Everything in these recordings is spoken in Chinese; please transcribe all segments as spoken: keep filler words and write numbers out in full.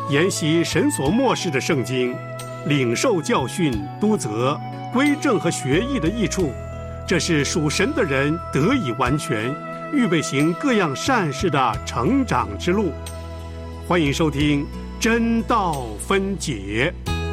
研习神所默示的圣经，领受教训、督责、归正和学艺的益处，这是属神的人得以完全，预备行各样善事的成长之路。欢迎收听真道分解。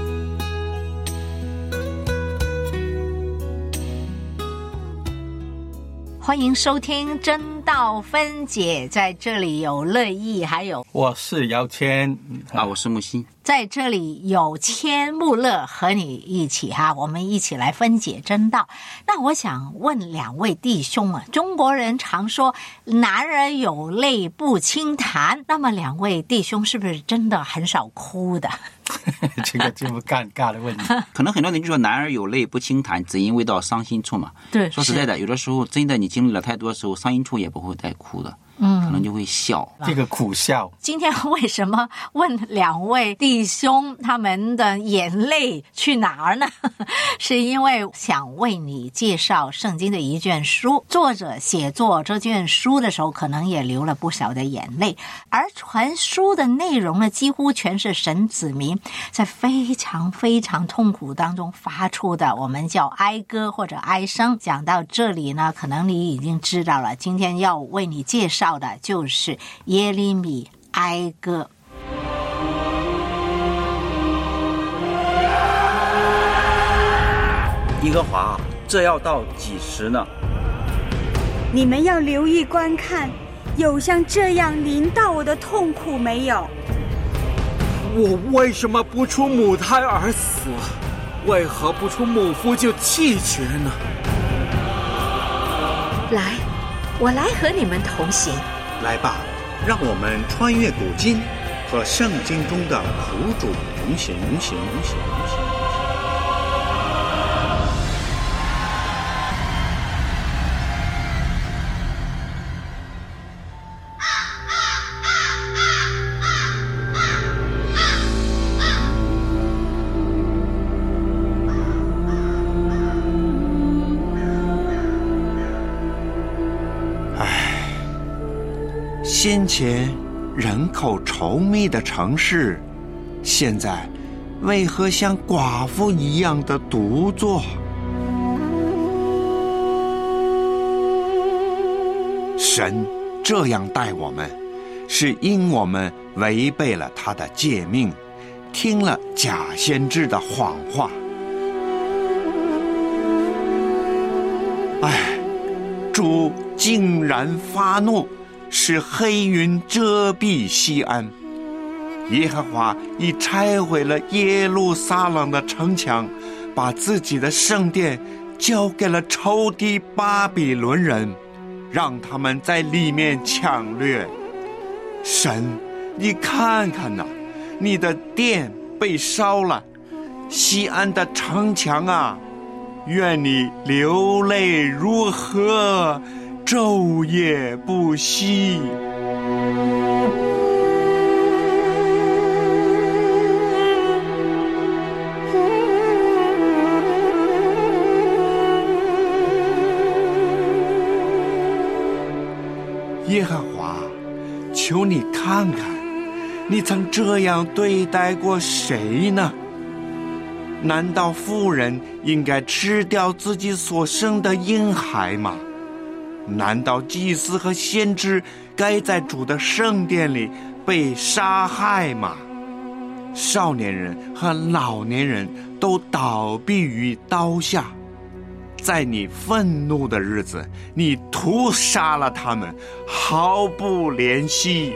欢迎收听真道分解，在这里有乐意，还有我是姚谦啊，我是木西， 在这里有谦穆乐和你一起哈，我们一起来分解真道。那我想问两位弟兄啊，中国人常说男儿有泪不轻弹，那么两位弟兄是不是真的很少哭的？ 这个这么尴尬的问题， 可能很多人就说男儿有泪不轻弹，只因未到伤心处嘛。 对， 说实在的，有的时候真的你经历了太多的时候，伤心处也不会再哭的。嗯，可能就会笑， 这个苦笑。 今天为什么问两位弟兄他们的眼泪去哪儿呢？是因为想为你介绍圣经的一卷书，作者写作这卷书的时候可能也流了不少的眼泪，而全书的内容呢，几乎全是神子民在非常非常痛苦当中发出的，我们叫哀歌或者哀声。讲到这里呢，可能你已经知道了，今天要为你介绍的就是耶利米哀歌。 耶和华，这要到几时呢？ 你们要留意观看，有像这样临到我的痛苦没有？ 我为什么不出母胎而死？为何不出母腹就气绝呢？ 来，我来和你们同行。 来吧，让我们穿越古今，和圣经中的苦主同行同行同行同行。先前人口稠密的城市，现在为何像寡妇一样的独坐？神这样待我们，是因我们违背了他的诫命，听了假先知的谎话。唉，主竟然发怒，使黑云遮蔽西安。耶和华已拆毁了耶路撒冷的城墙，把自己的圣殿交给了仇敌巴比伦人，让他们在里面抢掠。神，你看看哪，你的殿被烧了，西安的城墙啊，愿你流泪如何，昼夜不息。耶和华，求你看看，你曾这样对待过谁呢？难道妇人应该吃掉自己所生的婴孩吗？难道祭司和先知该在主的圣殿里被杀害吗？少年人和老年人都倒闭于刀下，在你愤怒的日子，你屠杀了他们，毫不怜惜。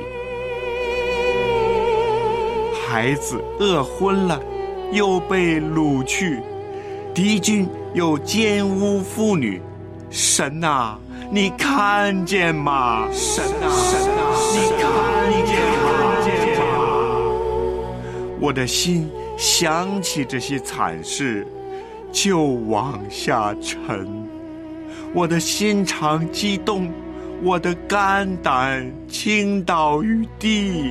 孩子饿昏了，又被掳去，敌军又奸污妇女。神啊，你看见吗？神啊，神啊，你看见吗？我的心想起这些惨事，就往下沉。我的心肠激动，我的肝胆倾倒于地。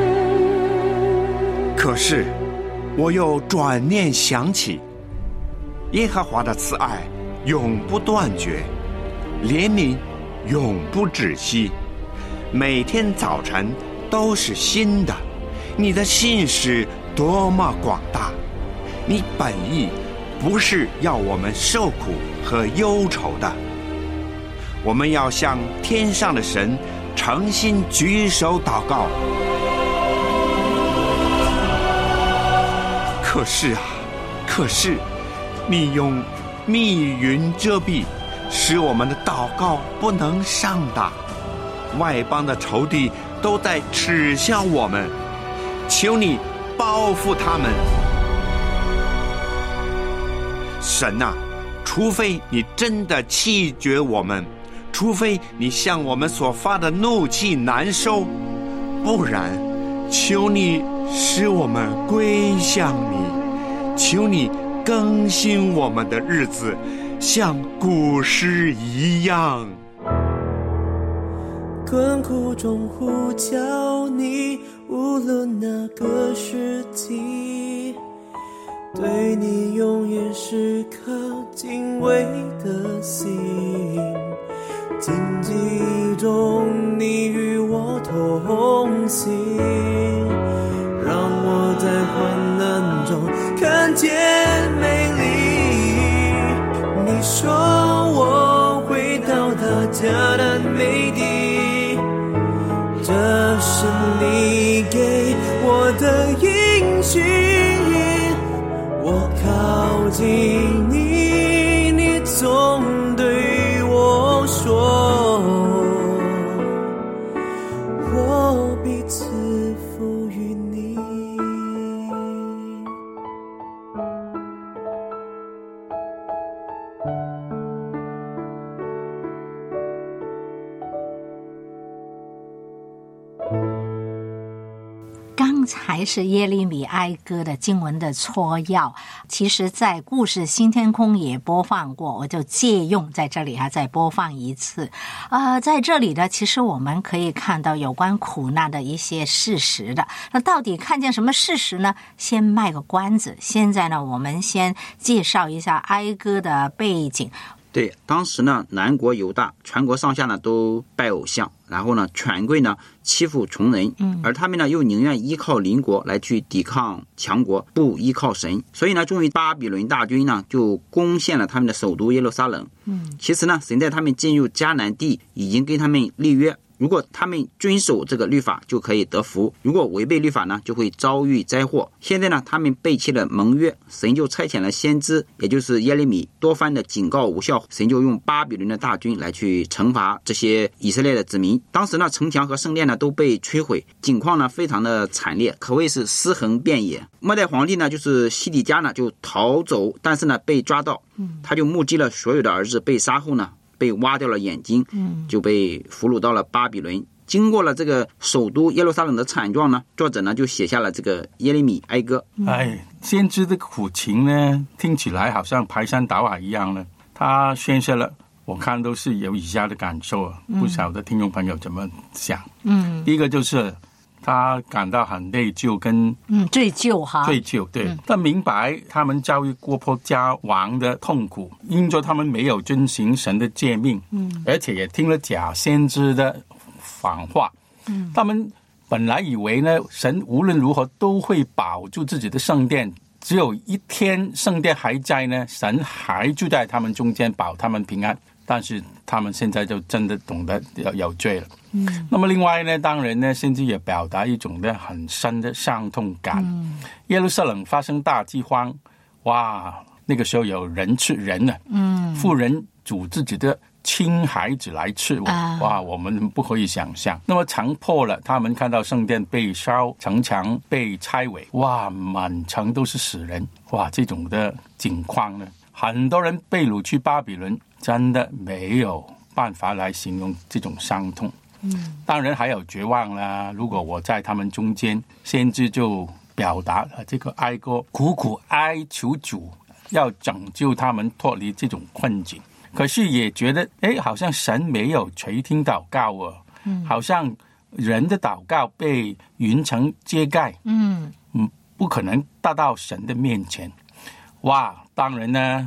可是我又转念想起， 耶和华的慈爱永不断绝，怜悯永不止息，每天早晨都是新的。你的信实多么广大！你本意不是要我们受苦和忧愁的。我们要向天上的神诚心举手祷告。可是啊，可是你用密云遮蔽，使我们的祷告不能上达。外邦的仇敌都在耻笑我们，求你报复他们。神啊，除非你真的弃绝我们，除非你向我们所发的怒气难收，不然求你使我们归向你，求你更新我们的日子，像古时一样。 困苦中呼叫你，无论哪个时期，对你永远时刻敬畏的心。荆棘中你与我同行，让我在患难中看见美丽。你说我回到他迦南美地，这是你给我的应许。我靠近你，你总对我说，我必赐福于你。 刚才是耶利米哀歌的经文的撮要，其实在故事新天空也播放过，我就借用在这里还再播放一次。呃，在这里呢，其实我们可以看到有关苦难的一些事实的。那到底看见什么事实呢？先卖个关子，现在呢，我们先介绍一下哀歌的背景。 对，当时呢，南国犹大全国上下呢都拜偶像，然后呢，权贵呢欺负穷人，嗯，而他们呢又宁愿依靠邻国来去抵抗强国，不依靠神，所以呢，终于巴比伦大军呢就攻陷了他们的首都耶路撒冷。嗯，其实呢，神在他们进入迦南地已经跟他们立约。如果他们遵守这个律法，就可以得福；如果违背律法呢，就会遭遇灾祸。现在呢，他们背弃了盟约，神就差遣了先知，也就是耶利米，多番的警告无效，神就用巴比伦的大军来去惩罚这些以色列的子民。当时呢，城墙和圣殿呢都被摧毁，景况呢非常的惨烈，可谓是尸横遍野。末代皇帝呢，就是西底家呢就逃走，但是呢被抓到，他就目击了所有的儿子被杀后呢，被挖掉了眼睛，就被俘虏到了巴比伦。经过了这个首都耶路撒冷的惨状呢，作者呢就写下了这个耶利米哀歌。 哎，先知的苦情呢，听起来好像排山倒海一样呢。他宣泄了，我看都是有以下的感受啊，不晓得听众朋友怎么想。嗯，第一个就是他感到很内疚跟嗯罪疚哈， 罪疚对、嗯，他明白他们遭遇国破家亡的痛苦，因着他们没有遵行神的诫命，嗯，而且也听了假先知的谎话，嗯，他们本来以为呢，神无论如何都会保住自己的圣殿，只有一天圣殿还在呢，神还住在他们中间，保他们平安。但是他们现在就真的懂得有罪了。嗯，那么另外呢，当然呢，甚至也表达一种的很深的伤痛感。嗯，耶路撒冷发生大饥荒，哇，那个时候有人吃人了。嗯，妇人煮自己的亲孩子来吃，哇，我们不可以想象。那么强迫了他们看到圣殿被烧，城墙被拆毁，哇，满城都是死人，哇，这种的景况呢，很多人被掳去巴比伦，真的没有办法来形容这种伤痛。嗯，当然还有绝望啦。如果我在他们中间，先知就表达了这个哀歌，苦苦哀求主要拯救他们脱离这种困境。可是也觉得，哎，好像神没有垂听祷告啊，嗯，好像人的祷告被云层遮盖，嗯嗯，不可能达到神的面前。哇，当然呢，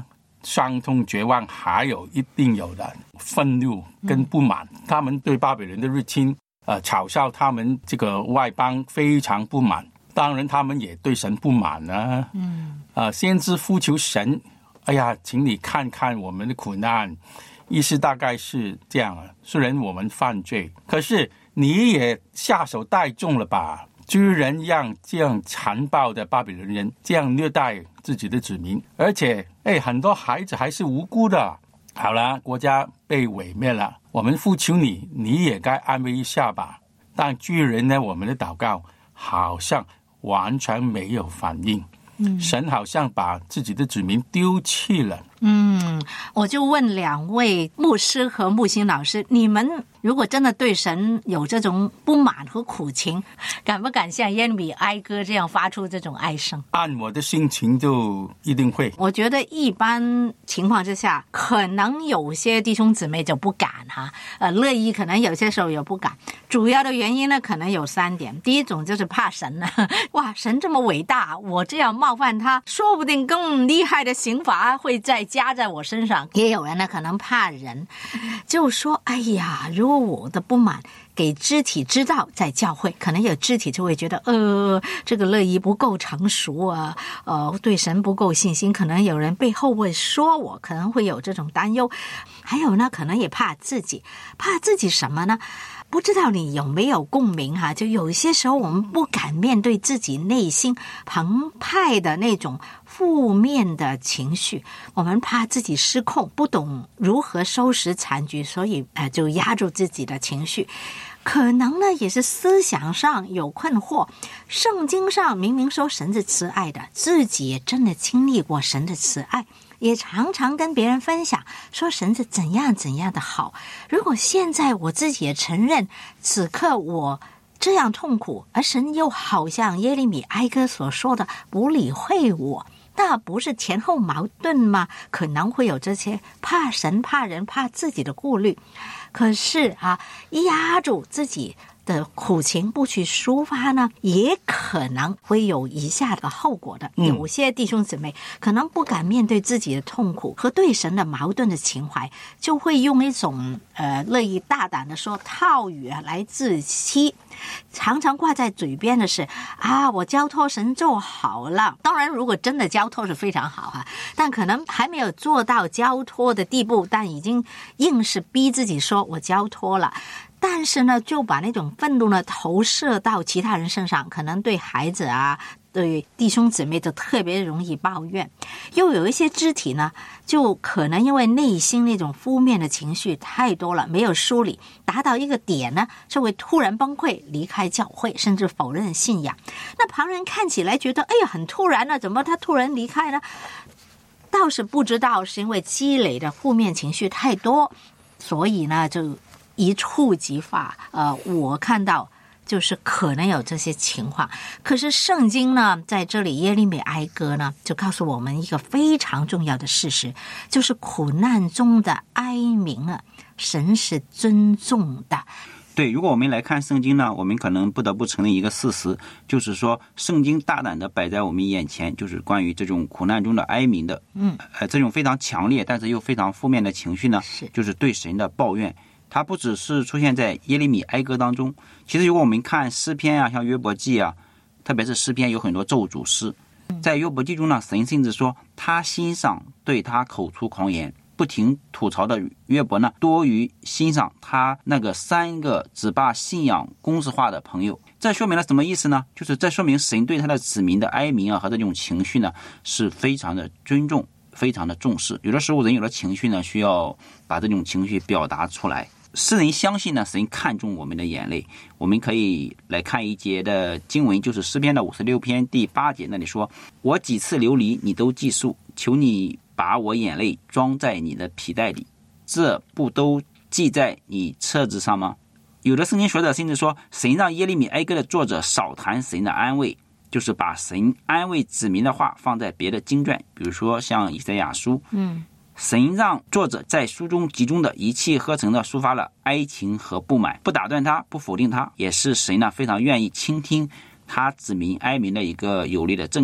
伤痛、绝望，还有一定有的愤怒跟不满。嗯、他们对巴比伦的入侵，呃，嘲笑他们这个外邦非常不满。当然，他们也对神不满啊。嗯，呃，先知呼求神，哎呀，请你看看我们的苦难。意思大概是这样啊，虽然我们犯罪，可是你也下手太重了吧？居然让这样残暴的巴比伦人这样虐待自己的子民，而且哎，很多孩子还是无辜的。好了，国家被毁灭了，我们呼求你，你也该安慰一下吧。但居然呢，我们的祷告好像完全没有反应，嗯，神好像把自己的子民丢弃了。 嗯，我就问两位牧师和木星老师，你们如果真的对神有这种不满和苦情，敢不敢像耶利米哀歌这样发出这种哀声？ 按我的心情就一定会。 我觉得一般情况之下，可能有些弟兄姊妹就不敢哈，呃，乐意可能有些时候也不敢。主要的原因呢，可能有三点。第一种就是怕神呢，哇，神这么伟大，我这样冒犯他，说不定更厉害的刑罚会在加在我身上。也有人呢可能怕人，就说哎呀，如果我的不满给肢体知道在教会，可能有肢体就会觉得呃，这个乐意不够成熟啊，呃，对神不够信心，可能有人背后会说我，可能会有这种担忧。还有呢，可能也怕自己，怕自己什么呢？不知道你有没有共鸣哈？就有一些时候我们不敢面对自己内心澎湃的那种负面的情绪，我们怕自己失控，不懂如何收拾残局，所以呃就压住自己的情绪。可能呢也是思想上有困惑，圣经上明明说神是慈爱的，自己也真的经历过神的慈爱，也常常跟别人分享说神是怎样怎样的好。如果现在我自己也承认此刻我这样痛苦，而神又好像耶利米哀歌所说的不理会我，那不是前后矛盾吗？可能会有这些怕神怕人怕自己的顾虑。可是啊，压住自己的苦情不去抒发呢，也可能会有以下的后果的。 嗯、 有些弟兄姊妹可能不敢面对自己的痛苦和对神的矛盾的情怀，就会用一种呃乐意大胆的说套语来自欺。常常挂在嘴边的是啊，我交托神就好了。当然如果真的交托是非常好啊，但可能还没有做到交托的地步，但已经硬是逼自己说我交托了。但是呢，就把那种愤怒呢投射到其他人身上，可能对孩子啊，对弟兄姊妹就特别容易抱怨。又有一些肢体呢，就可能因为内心那种负面的情绪太多了，没有梳理，达到一个点呢，就会突然崩溃，离开教会，甚至否认信仰。那旁人看起来觉得，哎呀，很突然了，怎么他突然离开呢？倒是不知道是因为积累的负面情绪太多，所以呢，就一触即发。呃，我看到就是可能有这些情况。可是圣经呢，在这里耶利米哀歌呢，就告诉我们一个非常重要的事实，就是苦难中的哀鸣啊，神是尊重的。 对，如果我们来看圣经呢，我们可能不得不承认一个事实，就是说圣经大胆的摆在我们眼前，就是关于这种苦难中的哀鸣的，嗯，呃，这种非常强烈但是又非常负面的情绪呢，是就是对神的抱怨。它不只是出现在耶利米哀歌当中，其实如果我们看诗篇啊，像约伯记啊，特别是诗篇有很多咒诅诗，在约伯记中呢，神甚至说他欣赏对他口出狂言不停吐槽的约伯呢，多于欣赏他那个三个只把信仰公式化的朋友。这说明了什么意思呢？就是这说明神对他的子民的哀鸣啊和这种情绪呢，是非常的尊重，非常的重视。有的时候人有了情绪呢，需要把这种情绪表达出来。诗人相信呢，神看重我们的眼泪。我们可以来看一节的经文，就是诗篇的五十六篇第八节，那里说：我几次流离你都记述，求你把我眼泪装在你的皮带里，这不都记在你册子上吗？有的圣经学者甚至说，神让耶利米哀歌的作者少谈神的安慰，就是把神安慰子民的话放在别的经卷，比如说像以赛亚书。嗯，神让作者在书中集中的一气呵成的抒发了哀情和不满，不打断他，不否定他，也是神呢非常愿意倾听他子民哀鸣的一个有力的证据。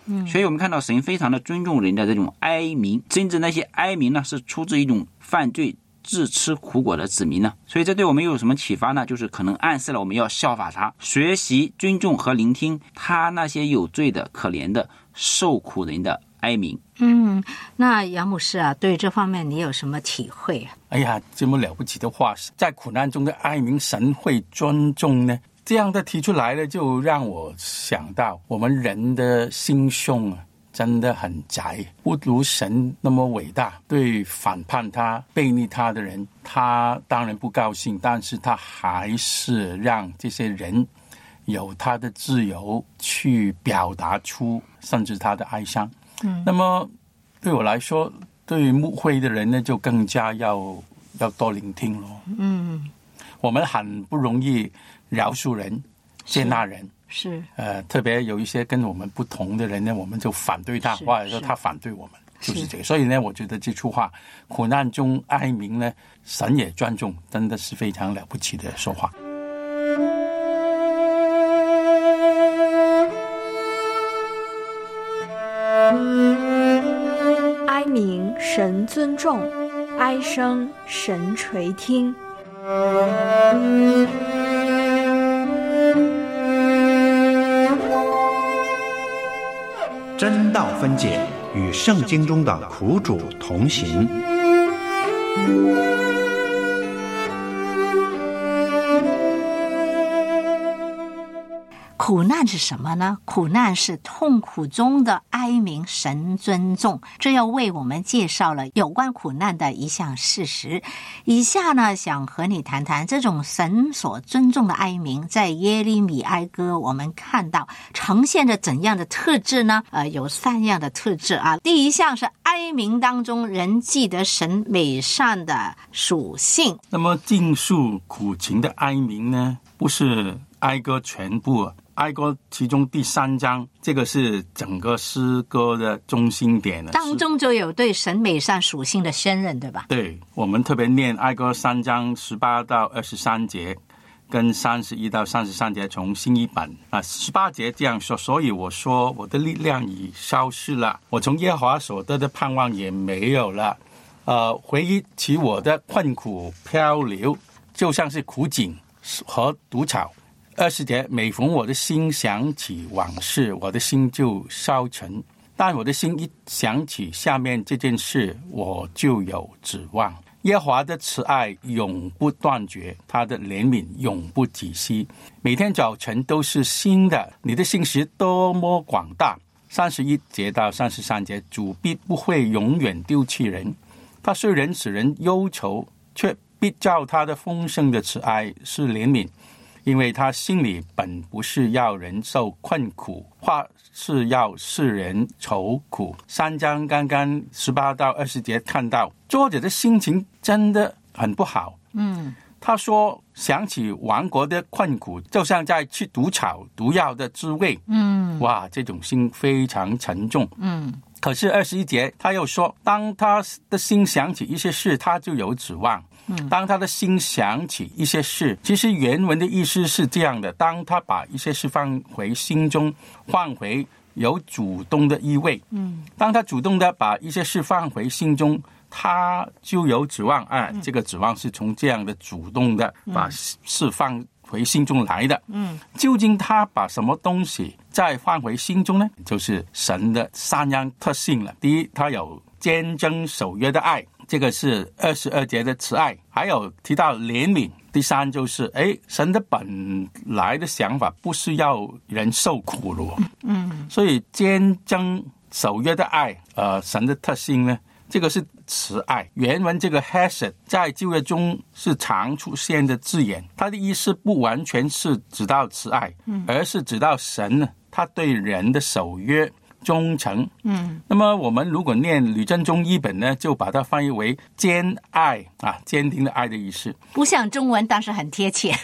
嗯，所以我们看到神非常的尊重人的这种哀鸣，甚至那些哀鸣呢是出自一种犯罪自吃苦果的子民呢。所以这对我们又有什么启发呢？就是可能暗示了我们要效法他，学习尊重和聆听他那些有罪的可怜的受苦人的哀鸣。 嗯，那杨牧师啊，对这方面你有什么体会啊？ 哎呀，这么了不起的话，在苦难中的哀鸣神会尊重呢？这样的提出来了，就让我想到我们人的心胸啊，真的很窄，不如神那么伟大。对反叛他、背逆他的人，他当然不高兴，但是他还是让这些人有他的自由去表达出甚至他的哀伤。嗯，那么对我来说，对牧会的人呢，就更加要要多聆听咯。嗯，我们很不容易饶恕人、接纳人。 是， 呃，特别有一些跟我们不同的人呢，我们就反对他，或者说他反对我们，就是这个。所以呢，我觉得这句话“苦难中哀鸣”呢，神也尊重，真的是非常了不起的说话。 哀鸣神尊重，哀声神垂听。 真道分解，与圣经中的苦主同行。 苦难是什么呢？苦难是痛苦中的哀鸣，神尊重。这要为我们介绍了有关苦难的一项事实。以下呢，想和你谈谈这种神所尊重的哀鸣，在耶利米哀歌我们看到呈现着怎样的特质呢？呃，有三样的特质啊。第一项是哀鸣当中人记得神美善的属性。 那么尽述苦情的哀鸣呢，不是哀歌全部，哀歌其中第三章，这个是整个诗歌的中心点， 当中就有对神美善属性的宣认，对吧？ 对，我们特别念哀歌三章十八到二十三节，跟三十一到三十三节，从新译本啊，十八节这样说：所以我说，我的力量已消失了，我从耶和华所得的盼望也没有了。呃，回忆起我的困苦漂流，就像是苦井和毒草。二十节，每逢我的心想起往事，我的心就消沉。但我的心一想起下面这件事，我就有指望。耶和华的慈爱永不断绝，他的怜悯永不止息。每天早晨都是新的，你的信实多么广大。三十一节到三十三节，主必不会永远丢弃人。他虽然使人忧愁，却必照他的丰盛的慈爱是怜悯。因为他心里本不是要人受困苦，或是要世人愁苦。三章刚刚十八到二十节看到作者的心情真的很不好。嗯，他说想起亡国的困苦，就像在吃毒草毒药的滋味。嗯，哇，这种心非常沉重。嗯，可是二十一节他又说，当他的心想起一些事，他就有指望。当他的心想起一些事，其实原文的意思是这样的：当他把一些事放回心中，换回有主动的意味。嗯，当他主动的把一些事放回心中，他就有指望啊。这个指望是从这样的主动的把事放回心中来的。嗯，究竟他把什么东西再放回心中呢？就是神的三样特性了。第一，他有坚贞守约的爱。这个是二十二节的慈爱，还有提到怜悯。第三就是哎，神的本来的想法不是要人受苦了。嗯，所以坚贞守约的爱，呃，神的特性呢，这个是慈爱。原文这个 hesed 在旧约中是常出现的字眼，它的意思不完全是指到慈爱，而是指到神呢，他对人的守约忠诚。嗯，那么我们如果念吕振中译本呢，就把它翻译为坚爱啊，坚定的爱的意思。 不像中文，但是很贴切。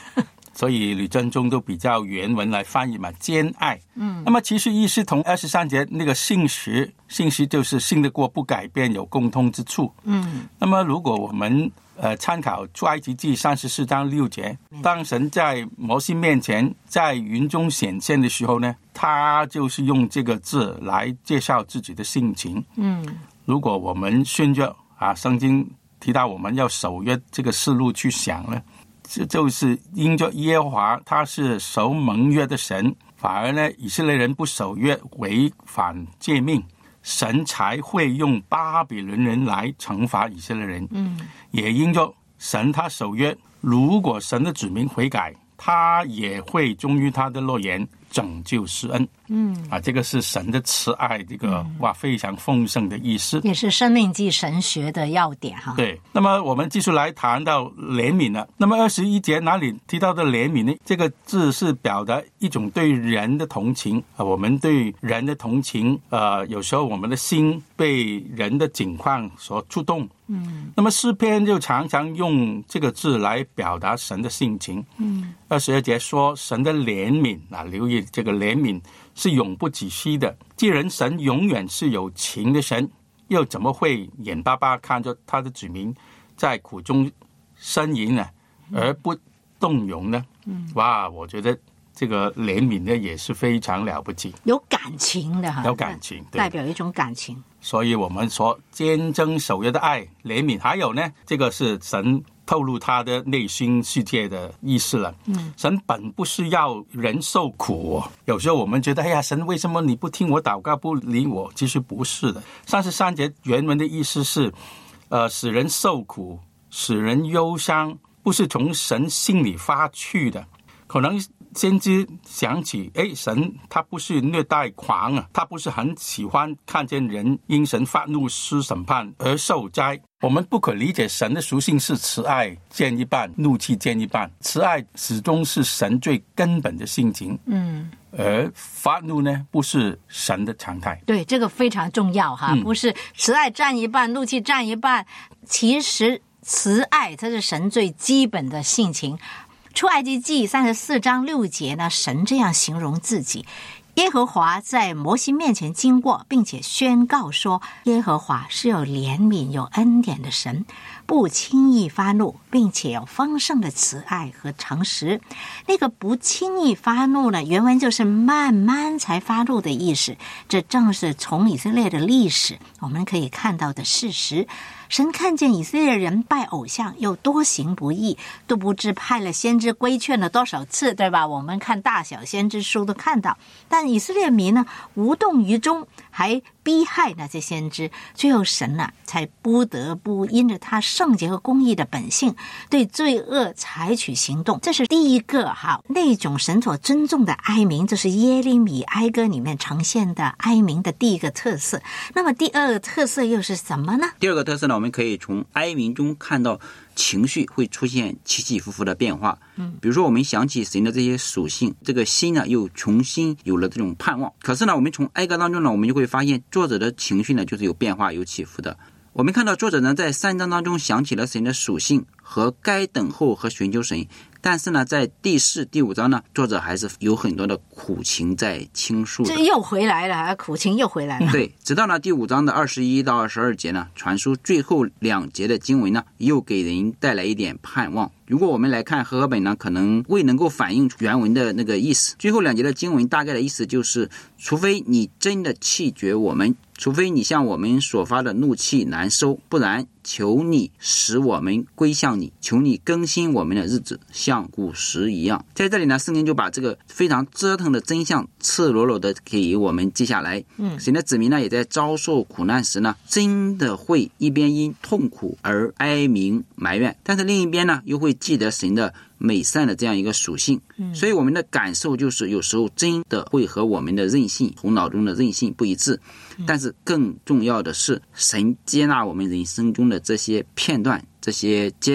所以吕振中都比较原文来翻译嘛，兼爱。嗯，那么其实意思同二十三节那个信实，信实就是信得过不改变，有共通之处。嗯，那么如果我们呃参考出埃及记三十四章六节，当神在摩西面前在云中显现的时候呢，他就是用这个字来介绍自己的性情。嗯，如果我们顺着啊圣经提到我们要守约这个思路去想呢，这就是因着耶和华他是守盟约的神，反而呢以色列人不守约，违反诫命，神才会用巴比伦人来惩罚以色列人。嗯，也因着神他守约，如果神的子民悔改，他也会忠于他的诺言，拯救施恩。嗯，啊，这个是神的慈爱，这个、嗯、哇非常丰盛的意思， 也是生命记神学的要点哈。 对，那么我们继续来谈到怜悯了。那么二十一节哪里提到的怜悯呢？这个字是表达一种对人的同情啊，我们对人的同情，呃，有时候我们的心被人的境况所触动。嗯，那么诗篇就常常用这个字来表达神的性情。嗯，二十二节说神的怜悯啊，留意这个怜悯是永不止息的。既然神永远是有情的神，又怎么会眼巴巴看着他的子民在苦中呻吟呢，而不动容呢？嗯，哇，我觉得这个怜悯呢也是非常了不起， 有感情的哈， 有感情， 代表一种感情。 所以我们说坚贞守约的爱、怜悯，还有呢，这个是神透露他的内心世界的意思了。嗯，神本不是要人受苦、哦、有时候我们觉得，哎呀，神为什么你不听我祷告，不理我？其实不是的。三十三节原文的意思是，呃，使人受苦，使人忧伤，不是从神心里发去的。可能先知想起，哎，神他不是虐待狂啊，他不是很喜欢看见人因神发怒施审判而受灾。我们不可理解神的属性是慈爱见一半，怒气见一半。慈爱始终是神最根本的性情，嗯，而发怒呢，不是神的常态。 对，这个非常重要哈，嗯、不是慈爱占一半，怒气占一半。其实慈爱它是神最基本的性情。出埃及记三十四章六节呢，神这样形容自己：耶和华在摩西面前经过，并且宣告说，耶和华是有怜悯有恩典的神，不轻易发怒，并且有丰盛的慈爱和诚实。那个不轻易发怒呢，原文就是慢慢才发怒的意思。这正是从以色列的历史我们可以看到的事实。神看见以色列人拜偶像又多行不义，都不知派了先知规劝了多少次，对吧？我们看大小先知书都看到，但以色列民呢无动于衷，还逼害那些先知，最后神呢、啊、才不得不因着他圣洁和公义的本性，对罪恶采取行动。这是第一个哈，那种神所尊重的哀鸣，这是耶利米哀歌里面呈现的哀鸣的第一个特色。那么第二个特色又是什么呢？ 第二个特色呢，我们可以从哀鸣中看到情绪会出现起起伏伏的变化。嗯，比如说我们想起神的这些属性，这个心呢又重新有了这种盼望。可是呢，我们从哀歌当中呢，我们就会发现作者的情绪呢就是有变化有起伏的。我们看到作者呢在三章当中想起了神的属性和该等候和寻求神，但是呢在第四第五章呢，作者还是有很多的苦情在倾诉的。 这又回来了，苦情又回来了。 对，直到呢第五章的二十一到二十二节呢，传书最后两节的经文呢，又给人带来一点盼望。如果我们来看和合本呢，可能未能够反映原文的那个意思。最后两节的经文大概的意思就是，除非你真的弃绝我们，除非你向我们所发的怒气难收，不然求你使我们归向你，求你更新我们的日子，像古时一样。在这里呢，圣经就把这个非常折腾的真相赤裸裸的给我们记下来。嗯，神的子民呢，也在遭受苦难时呢，真的会一边因痛苦而哀鸣埋怨，但是另一边呢，又会记得神的美善的这样一个属性。嗯，所以我们的感受就是有时候真的会和我们的任性头脑中的任性不一致，但是更重要的是神接纳我们人生中的这些片段这些阶段，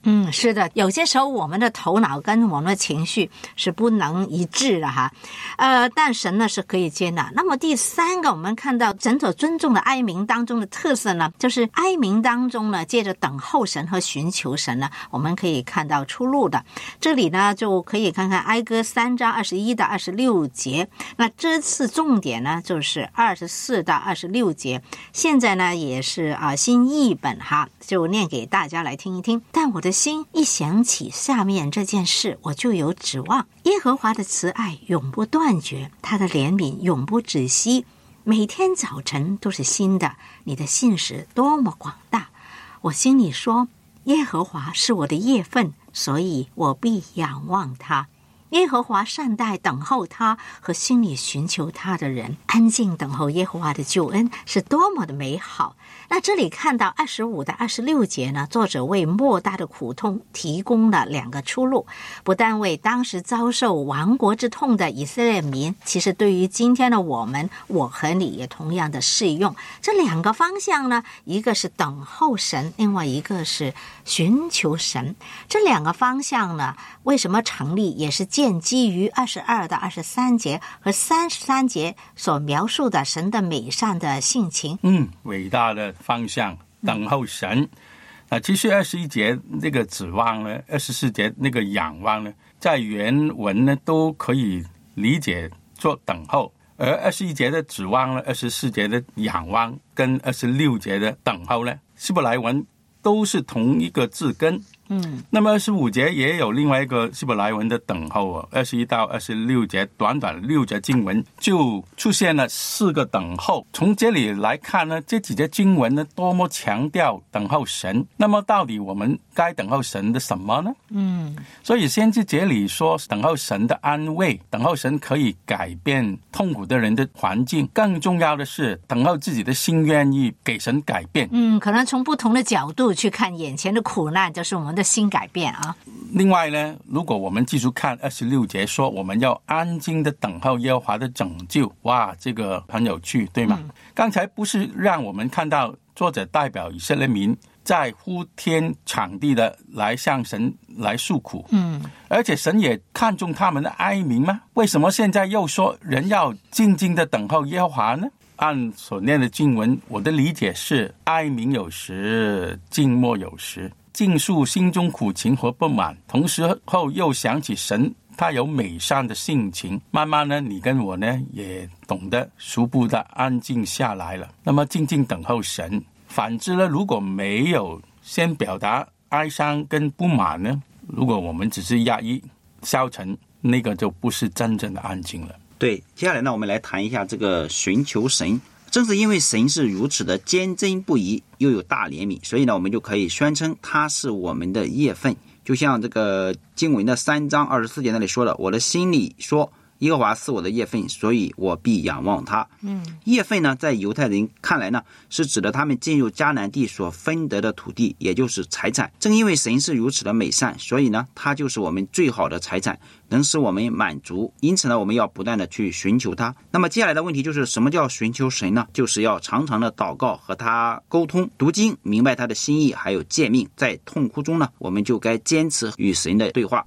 嗯，是的，有些时候我们的头脑跟我们的情绪是不能一致的哈，呃，但神呢是可以接纳。那么第三个，我们看到神所尊重的哀鸣当中的特色呢，就是哀鸣当中呢，借着等候神和寻求神呢，我们可以看到出路的。这里呢，就可以看看哀歌三章二十一到二十六节。那这次重点呢，就是二十四到二十六节。现在呢，也是啊、呃、新译本哈，就念给大家来听一听。但我的心一想起下面这件事，我就有指望。耶和华的慈爱永不断绝，他的怜悯永不止息，每天早晨都是新的。你的信实多么广大！我心里说，耶和华是我的业分，所以我必仰望他。耶和华善待等候他和心里寻求他的人，安静等候耶和华的救恩是多么的美好。那这里看到二十五到二十六节呢，作者为莫大的苦痛提供了两个出路，不但为当时遭受亡国之痛的以色列民，其实对于今天的我们，我和你也同样的适用。这两个方向呢，一个是等候神，另外一个是寻求神。这两个方向呢，为什么成立，也是建基于二十二到二十三节和三十三节所描述的神的美善的性情。 嗯，伟大的方向，等候神。嗯、啊，其实二十一节那个指望呢，二十四节那个仰望呢，在原文呢都可以理解做等候，而二十一节的指望呢，二十四节的仰望跟二十六节的等候呢，希伯来文都是同一个字根。嗯，那么二十五节也有另外一个希伯来文的等候啊，二十一到二十六节短短六节经文就出现了四个等候。从这里来看呢，这几节经文呢多么强调等候神。那么到底我们该等候神的什么呢？嗯，所以先知节里说等候神的安慰，等候神可以改变痛苦的人的环境，更重要的是等候自己的心愿意给神改变。 嗯，可能从不同的角度去看眼前的苦难，就是我们的心改变啊。 另外呢，如果我们继续看二十六节说我们要安静的等候耶和华的拯救，哇，这个很有趣，对吗？嗯、刚才不是让我们看到作者代表以色列民在呼天抢地的来向神来诉苦，嗯，而且神也看重他们的哀鸣吗？为什么现在又说人要静静的等候耶和华呢？按所念的经文，我的理解是哀鸣有时，静默有时，尽诉心中苦情和不满，同时后又想起神他有美善的性情，慢慢呢你跟我呢也懂得逐步的安静下来了，那么静静等候神。反之呢，如果没有先表达哀伤跟不满呢，如果我们只是压抑消沉，那个就不是真正的安静了。 对，接下来呢，我们来谈一下这个寻求神。正是因为神是如此的坚贞不移，又有大怜悯，所以呢，我们就可以宣称他是我们的业分。就像这个经文的三章二十四节那里说的，我的心里说，耶和华是我的业分，所以我必仰望他。嗯，业分呢，在犹太人看来呢，是指的他们进入迦南地所分得的土地，也就是财产。正因为神是如此的美善，所以呢，他就是我们最好的财产，能使我们满足。因此呢，我们要不断的去寻求他。那么接下来的问题就是，什么叫寻求神呢？就是要常常的祷告和他沟通，读经，明白他的心意，还有诫命。在痛苦中呢，我们就该坚持与神的对话。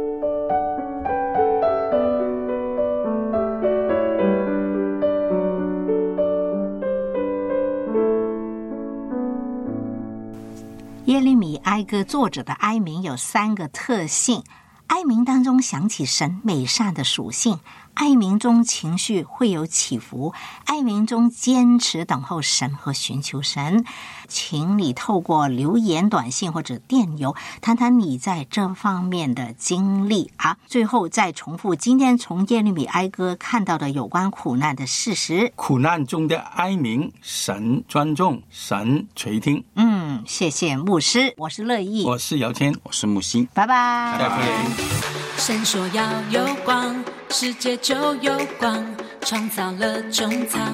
耶利米哀歌作者的哀鸣有三个特性：哀鸣当中想起神美善的属性，哀鸣中情绪会有起伏，哀鸣中坚持等候神和寻求神。请你透过留言短信或者电邮谈谈你在这方面的经历啊。最后再重复今天从耶利米哀歌看到的有关苦难的事实。 苦难中的哀鸣，神尊重，神垂听。 嗯，谢谢牧师，我是乐意， 我是姚谦， 我是木星， 拜拜。 拜拜。 神说要有光，世界就有光，创造了中藏。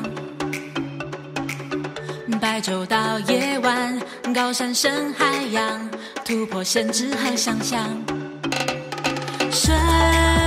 白昼到夜晚，高山深海洋，突破限制和想象。神